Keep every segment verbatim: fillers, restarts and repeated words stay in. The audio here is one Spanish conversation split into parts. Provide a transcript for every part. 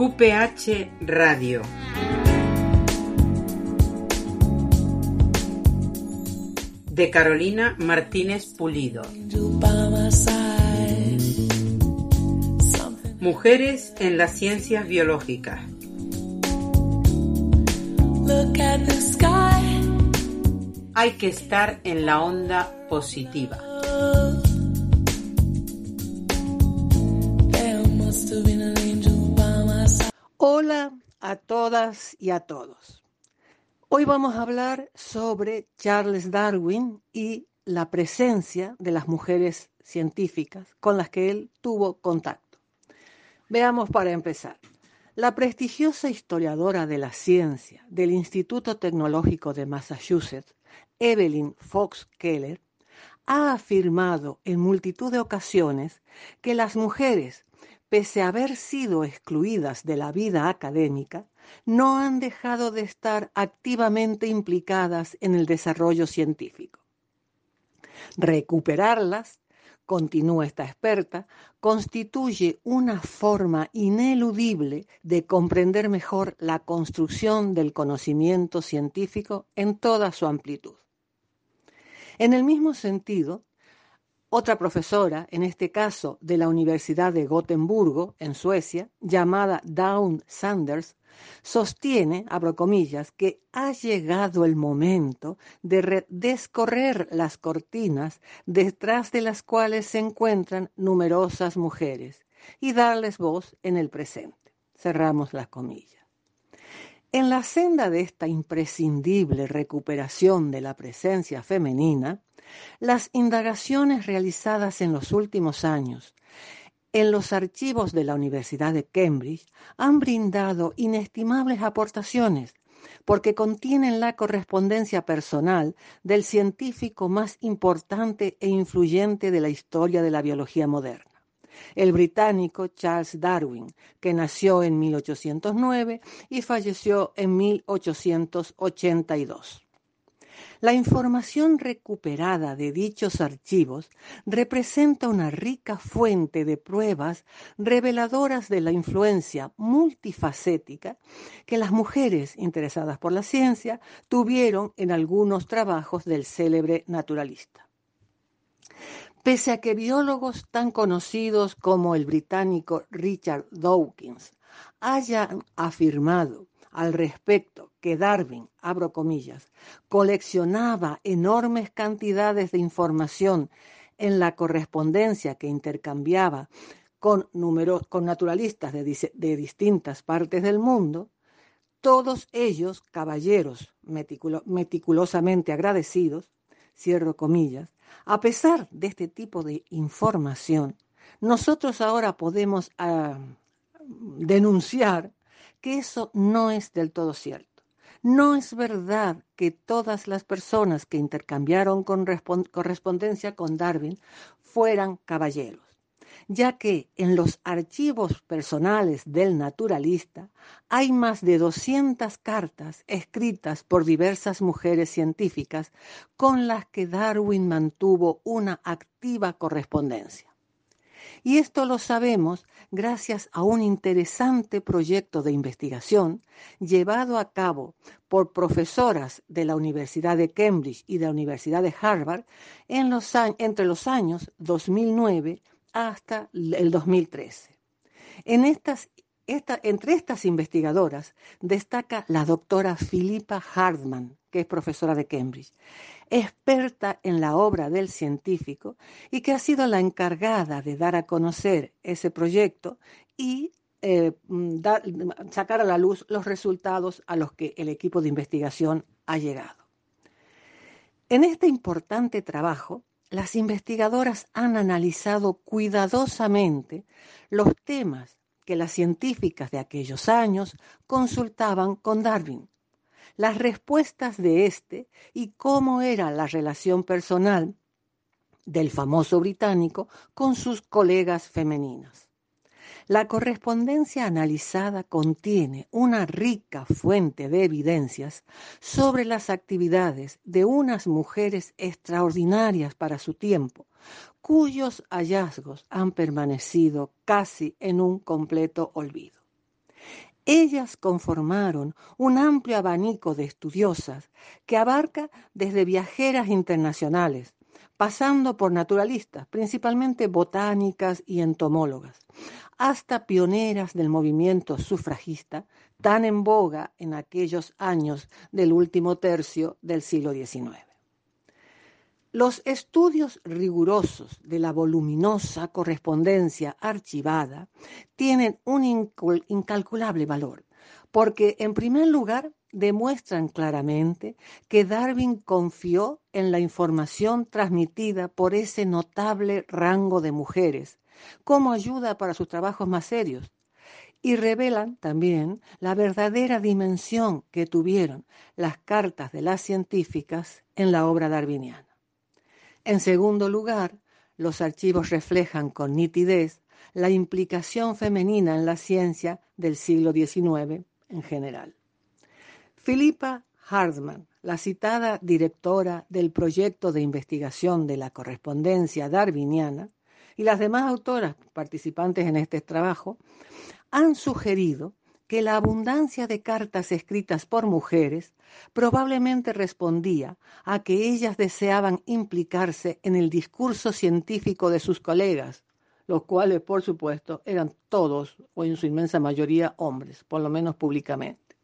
Q P H Radio. De Carolina Martínez Pulido. Mujeres en las ciencias biológicas. Hay que estar en la onda positiva. Hola a todas y a todos. Hoy vamos a hablar sobre Charles Darwin y la presencia de las mujeres científicas con las que él tuvo contacto. Veamos para empezar. La prestigiosa historiadora de la ciencia del Instituto Tecnológico de Massachusetts, Evelyn Fox Keller, ha afirmado en multitud de ocasiones que las mujeres, pese a haber sido excluidas de la vida académica, no han dejado de estar activamente implicadas en el desarrollo científico. Recuperarlas, continúa esta experta, constituye una forma ineludible de comprender mejor la construcción del conocimiento científico en toda su amplitud. En el mismo sentido, otra profesora, en este caso de la Universidad de Gotemburgo, en Suecia, llamada Dawn Sanders, sostiene, abro comillas, que ha llegado el momento de re- descorrer las cortinas detrás de las cuales se encuentran numerosas mujeres y darles voz en el presente. Cerramos las comillas. En la senda de esta imprescindible recuperación de la presencia femenina, las indagaciones realizadas en los últimos años en los archivos de la Universidad de Cambridge han brindado inestimables aportaciones porque contienen la correspondencia personal del científico más importante e influyente de la historia de la biología moderna, el británico Charles Darwin, que nació en mil ochocientos nueve y falleció en mil ochocientos ochenta y dos. La información recuperada de dichos archivos representa una rica fuente de pruebas reveladoras de la influencia multifacética que las mujeres interesadas por la ciencia tuvieron en algunos trabajos del célebre naturalista. Pese a que biólogos tan conocidos como el británico Richard Dawkins hayan afirmado al respecto que Darwin, abro comillas, coleccionaba enormes cantidades de información en la correspondencia que intercambiaba con, numero, con naturalistas de, de distintas partes del mundo, todos ellos, caballeros meticulo, meticulosamente agradecidos, cierro comillas, a pesar de este tipo de información, nosotros ahora podemos uh, denunciar que eso no es del todo cierto. No es verdad que todas las personas que intercambiaron correspondencia con Darwin fueran caballeros, ya que en los archivos personales del naturalista hay más de doscientas cartas escritas por diversas mujeres científicas con las que Darwin mantuvo una activa correspondencia. Y esto lo sabemos gracias a un interesante proyecto de investigación llevado a cabo por profesoras de la Universidad de Cambridge y de la Universidad de Harvard en los, entre los años dos mil nueve hasta el dos mil trece. En estas, esta, entre estas investigadoras destaca la doctora Philippa Hartman, que es profesora de Cambridge, experta en la obra del científico y que ha sido la encargada de dar a conocer ese proyecto y eh, dar, sacar a la luz los resultados a los que el equipo de investigación ha llegado. En este importante trabajo, las investigadoras han analizado cuidadosamente los temas que las científicas de aquellos años consultaban con Darwin, las respuestas de éste y cómo era la relación personal del famoso británico con sus colegas femeninas. La correspondencia analizada contiene una rica fuente de evidencias sobre las actividades de unas mujeres extraordinarias para su tiempo, cuyos hallazgos han permanecido casi en un completo olvido. Ellas conformaron un amplio abanico de estudiosas que abarca desde viajeras internacionales, pasando por naturalistas, principalmente botánicas y entomólogas, hasta pioneras del movimiento sufragista, tan en boga en aquellos años del último tercio del siglo diecinueve. Los estudios rigurosos de la voluminosa correspondencia archivada tienen un incalculable valor, porque en primer lugar demuestran claramente que Darwin confió en la información transmitida por ese notable rango de mujeres como ayuda para sus trabajos más serios, y revelan también la verdadera dimensión que tuvieron las cartas de las científicas en la obra darwiniana. En segundo lugar, los archivos reflejan con nitidez la implicación femenina en la ciencia del siglo diecinueve en general. Philippa Hartman, la citada directora del proyecto de investigación de la correspondencia darwiniana, y las demás autoras participantes en este trabajo, han sugerido que la abundancia de cartas escritas por mujeres probablemente respondía a que ellas deseaban implicarse en el discurso científico de sus colegas, los cuales, por supuesto, eran todos, o en su inmensa mayoría, hombres, por lo menos públicamente.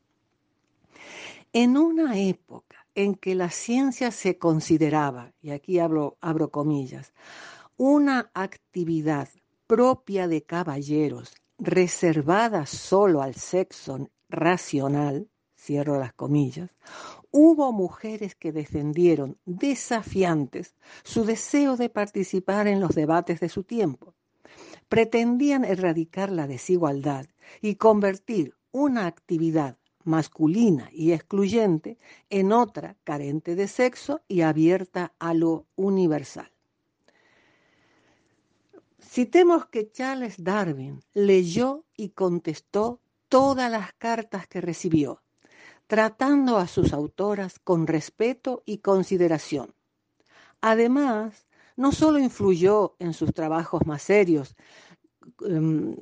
En una época en que la ciencia se consideraba, y aquí abro, abro comillas, una actividad propia de caballeros, reservada solo al sexo racional, cierro las comillas, hubo mujeres que defendieron desafiantes su deseo de participar en los debates de su tiempo. Pretendían erradicar la desigualdad y convertir una actividad masculina y excluyente en otra carente de sexo y abierta a lo universal. Citemos que Charles Darwin leyó y contestó todas las cartas que recibió, tratando a sus autoras con respeto y consideración. Además, no solo influyó en sus trabajos más serios, um,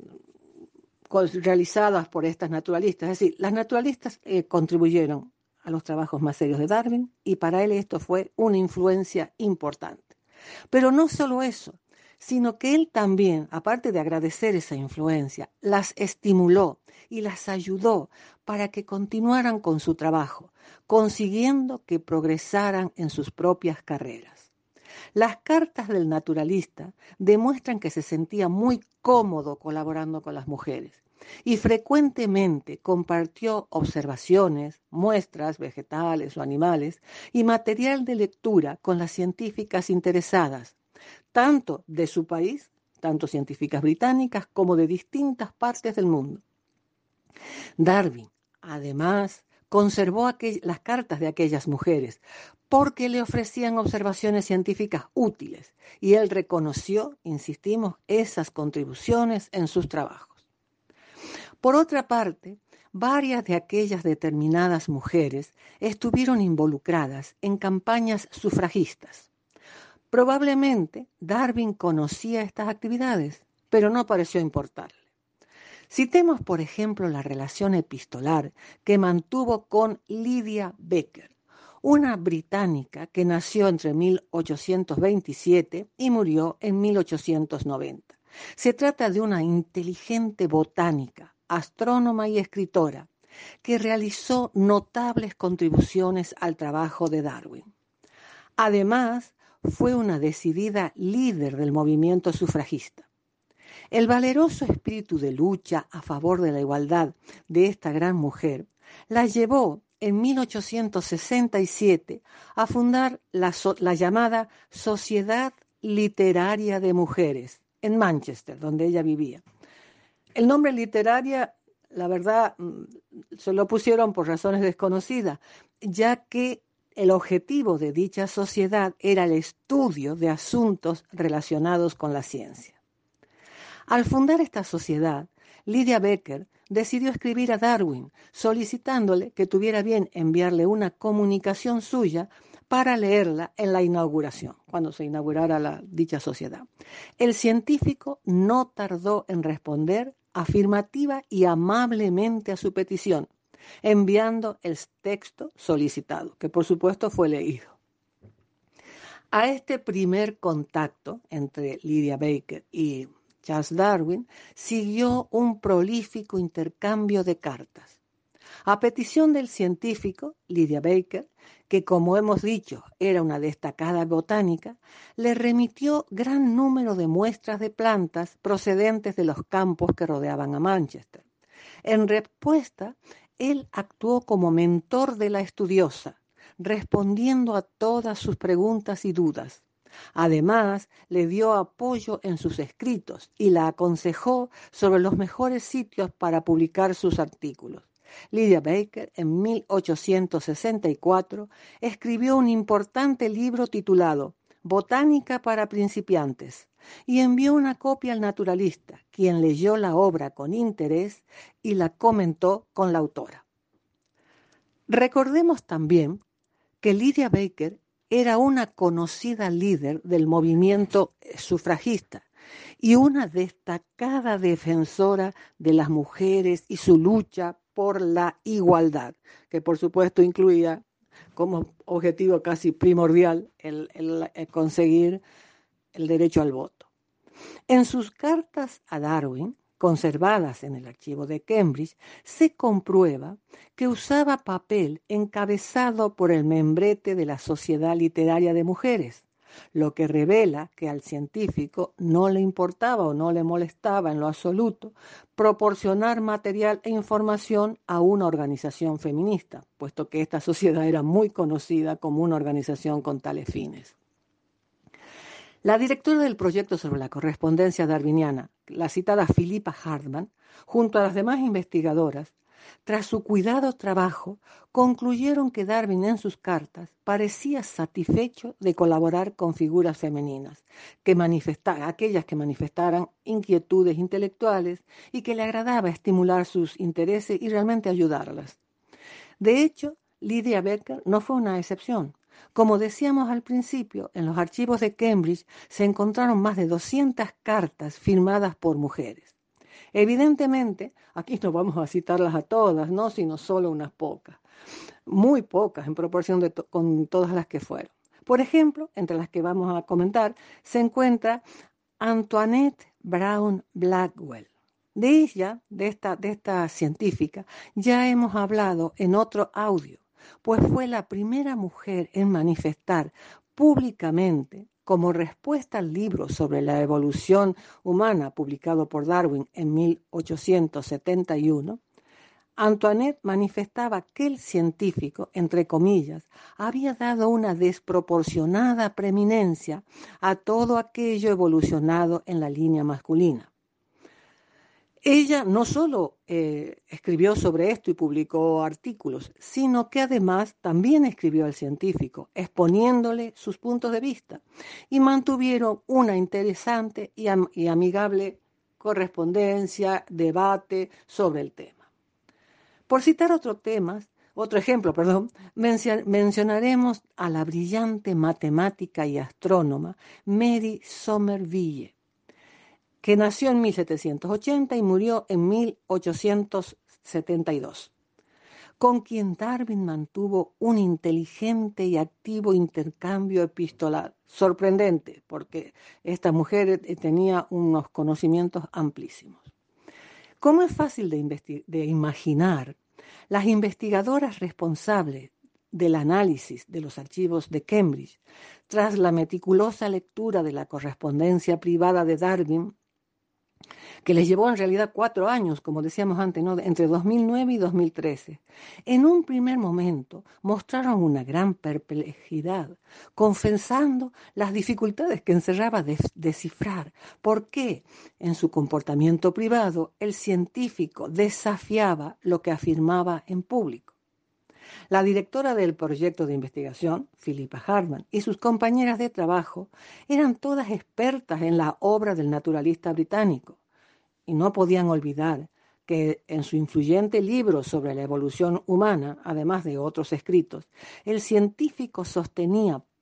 realizados por estas naturalistas, es decir, las naturalistas eh, contribuyeron a los trabajos más serios de Darwin y para él esto fue una influencia importante. Pero no solo eso, sino que él también, aparte de agradecer esa influencia, las estimuló y las ayudó para que continuaran con su trabajo, consiguiendo que progresaran en sus propias carreras. Las cartas del naturalista demuestran que se sentía muy cómodo colaborando con las mujeres y frecuentemente compartió observaciones, muestras vegetales o animales y material de lectura con las científicas interesadas, tanto de su país, tanto científicas británicas como de distintas partes del mundo. Darwin, además, conservó aquel, las cartas de aquellas mujeres porque le ofrecían observaciones científicas útiles y él reconoció, insistimos, esas contribuciones en sus trabajos. Por otra parte, varias de aquellas determinadas mujeres estuvieron involucradas en campañas sufragistas. Probablemente Darwin conocía estas actividades, pero no pareció importarle. Citemos, por ejemplo, la relación epistolar que mantuvo con Lydia Becker, una británica que nació entre mil ochocientos veintisiete y murió en mil ochocientos noventa. Se trata de una inteligente botánica, astrónoma y escritora, que realizó notables contribuciones al trabajo de Darwin. Además, fue una decidida líder del movimiento sufragista. El valeroso espíritu de lucha a favor de la igualdad de esta gran mujer la llevó en mil ochocientos sesenta y siete a fundar la, so- la llamada Sociedad Literaria de Mujeres en Manchester, donde ella vivía. El nombre literaria, la verdad, se lo pusieron por razones desconocidas, ya que el objetivo de dicha sociedad era el estudio de asuntos relacionados con la ciencia. Al fundar esta sociedad, Lydia Becker decidió escribir a Darwin, solicitándole que tuviera bien enviarle una comunicación suya para leerla en la inauguración, cuando se inaugurara la, dicha sociedad. El científico no tardó en responder afirmativa y amablemente a su petición, enviando el texto solicitado, que por supuesto fue leído. A este primer contacto entre Lydia Baker y Charles Darwin siguió un prolífico intercambio de cartas. A petición del científico, Lydia Baker, que como hemos dicho era una destacada botánica, le remitió gran número de muestras de plantas procedentes de los campos que rodeaban a Manchester. En respuesta, él actuó como mentor de la estudiosa, respondiendo a todas sus preguntas y dudas. Además, le dio apoyo en sus escritos y la aconsejó sobre los mejores sitios para publicar sus artículos. Lydia Baker, en mil ochocientos sesenta y cuatro, escribió un importante libro titulado Botánica para principiantes y envió una copia al naturalista, quien leyó la obra con interés y la comentó con la autora. Recordemos también que Lydia Baker era una conocida líder del movimiento sufragista y una destacada defensora de las mujeres y su lucha por la igualdad, que por supuesto incluía como objetivo casi primordial el, el, el conseguir el derecho al voto. En sus cartas a Darwin, conservadas en el archivo de Cambridge, se comprueba que usaba papel encabezado por el membrete de la Sociedad Literaria de Mujeres, lo que revela que al científico no le importaba o no le molestaba en lo absoluto proporcionar material e información a una organización feminista, puesto que esta sociedad era muy conocida como una organización con tales fines. La directora del proyecto sobre la correspondencia darwiniana, la citada Philippa Hartman, junto a las demás investigadoras, tras su cuidado trabajo, concluyeron que Darwin en sus cartas parecía satisfecho de colaborar con figuras femeninas, que manifesta- aquellas que manifestaran inquietudes intelectuales y que le agradaba estimular sus intereses y realmente ayudarlas. De hecho, Lydia Baker no fue una excepción. Como decíamos al principio, en los archivos de Cambridge se encontraron más de doscientas cartas firmadas por mujeres. Evidentemente, aquí no vamos a citarlas a todas, ¿no? Sino solo unas pocas, muy pocas en proporción de to- con todas las que fueron. Por ejemplo, entre las que vamos a comentar, se encuentra Antoinette Brown Blackwell. De ella, de esta, de esta científica, ya hemos hablado en otro audio, pues fue la primera mujer en manifestar públicamente, como respuesta al libro sobre la evolución humana publicado por Darwin en mil ochocientos setenta y uno, Antoinette manifestaba que el científico, entre comillas, había dado una desproporcionada preeminencia a todo aquello evolucionado en la línea masculina. Ella no solo eh, escribió sobre esto y publicó artículos, sino que además también escribió al científico, exponiéndole sus puntos de vista, y mantuvieron una interesante y, am- y amigable correspondencia, debate sobre el tema. Por citar otro tema, otro ejemplo, perdón, mencio- mencionaremos a la brillante matemática y astrónoma Mary Somerville, que nació en mil setecientos ochenta y murió en mil ochocientos setenta y dos, con quien Darwin mantuvo un inteligente y activo intercambio epistolar. Sorprendente, porque esta mujer tenía unos conocimientos amplísimos. Como es fácil de, investi- de imaginar, las investigadoras responsables del análisis de los archivos de Cambridge, tras la meticulosa lectura de la correspondencia privada de Darwin, que les llevó en realidad cuatro años, como decíamos antes, ¿no? Entre dos mil nueve y dos mil trece. En un primer momento mostraron una gran perplejidad, confesando las dificultades que encerraba de descifrar por qué en su comportamiento privado el científico desafiaba lo que afirmaba en público. La directora del proyecto de investigación, Philippa Hartman, y sus compañeras de trabajo eran todas expertas en la obra del naturalista británico. Y no podían olvidar que en su influyente libro sobre la evolución humana, además de otros escritos, el científico sostenía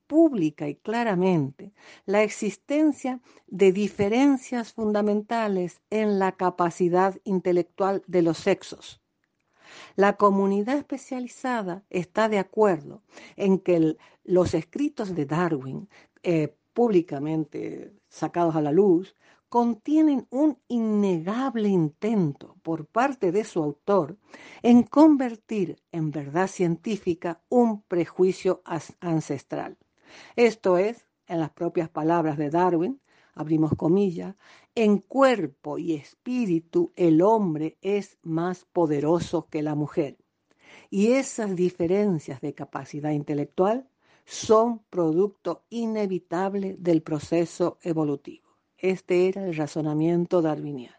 pública y claramente la existencia de diferencias fundamentales en la capacidad intelectual de los sexos. La comunidad especializada está de acuerdo en que el, los escritos de Darwin, eh, públicamente sacados a la luz, contienen un innegable intento por parte de su autor en convertir en verdad científica un prejuicio ancestral. Esto es, en las propias palabras de Darwin, abrimos comillas, en cuerpo y espíritu el hombre es más poderoso que la mujer. Y esas diferencias de capacidad intelectual son producto inevitable del proceso evolutivo. Este era el razonamiento darwiniano.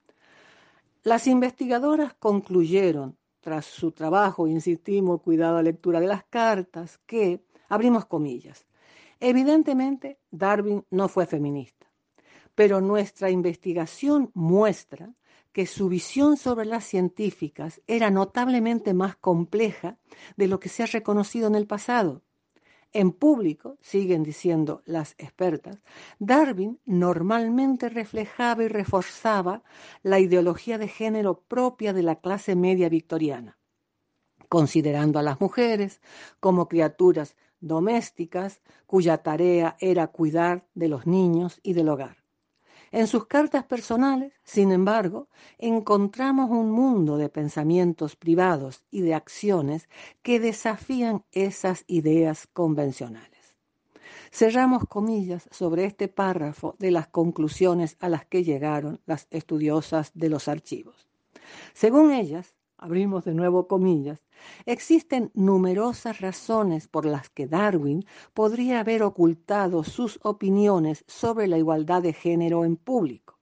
Las investigadoras concluyeron, tras su trabajo, insistimos, cuidado a lectura de las cartas, que, abrimos comillas, evidentemente Darwin no fue feminista, pero nuestra investigación muestra que su visión sobre las científicas era notablemente más compleja de lo que se ha reconocido en el pasado. En público, siguen diciendo las expertas, Darwin normalmente reflejaba y reforzaba la ideología de género propia de la clase media victoriana, considerando a las mujeres como criaturas domésticas cuya tarea era cuidar de los niños y del hogar. En sus cartas personales, sin embargo, encontramos un mundo de pensamientos privados y de acciones que desafían esas ideas convencionales. Cerramos comillas sobre este párrafo de las conclusiones a las que llegaron las estudiosas de los archivos. Según ellas, abrimos de nuevo comillas, existen numerosas razones por las que Darwin podría haber ocultado sus opiniones sobre la igualdad de género en público.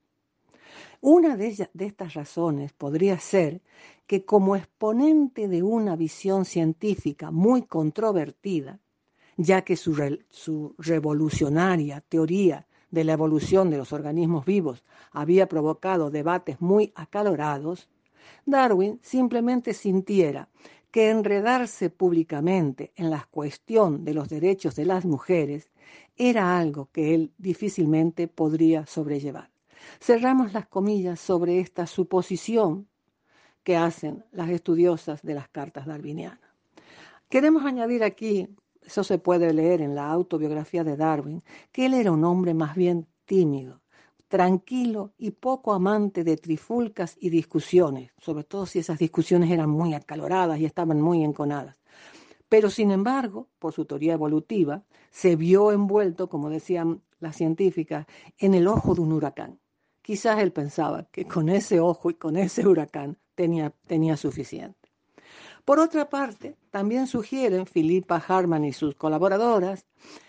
Una de, ellas, de estas razones podría ser que como exponente de una visión científica muy controvertida, ya que su, re, su revolucionaria teoría de la evolución de los organismos vivos había provocado debates muy acalorados, Darwin simplemente sintiera que enredarse públicamente en la cuestión de los derechos de las mujeres era algo que él difícilmente podría sobrellevar. Cerramos las comillas sobre esta suposición que hacen las estudiosas de las cartas darwinianas. Queremos añadir aquí, eso se puede leer en la autobiografía de Darwin, que él era un hombre más bien tímido, tranquilo y poco amante de trifulcas y discusiones, sobre todo si esas discusiones eran muy acaloradas y estaban muy enconadas. Pero sin embargo, por su teoría evolutiva, se vio envuelto, como decían las científicas, en el ojo de un huracán. Quizás él pensaba que con ese ojo y con ese huracán tenía, tenía suficiente. Por otra parte, también sugieren Philippa Harman y sus colaboradoras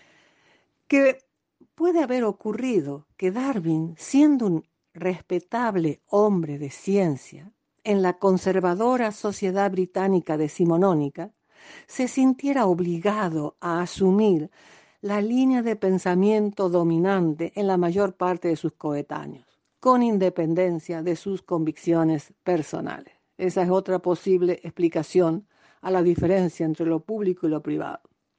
que puede haber ocurrido que Darwin, siendo un respetable hombre de ciencia, en la conservadora sociedad británica decimonónica, se sintiera obligado a asumir la línea de pensamiento dominante en la mayor parte de sus coetáneos, con independencia de sus convicciones personales. Esa es otra posible explicación a la diferencia entre lo público y lo privado.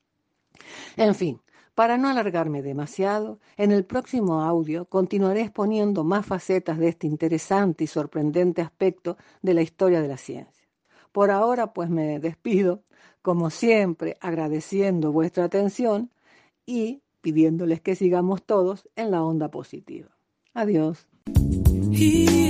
En fin, para no alargarme demasiado, en el próximo audio continuaré exponiendo más facetas de este interesante y sorprendente aspecto de la historia de la ciencia. Por ahora, pues me despido, como siempre, agradeciendo vuestra atención y pidiéndoles que sigamos todos en la onda positiva. Adiós.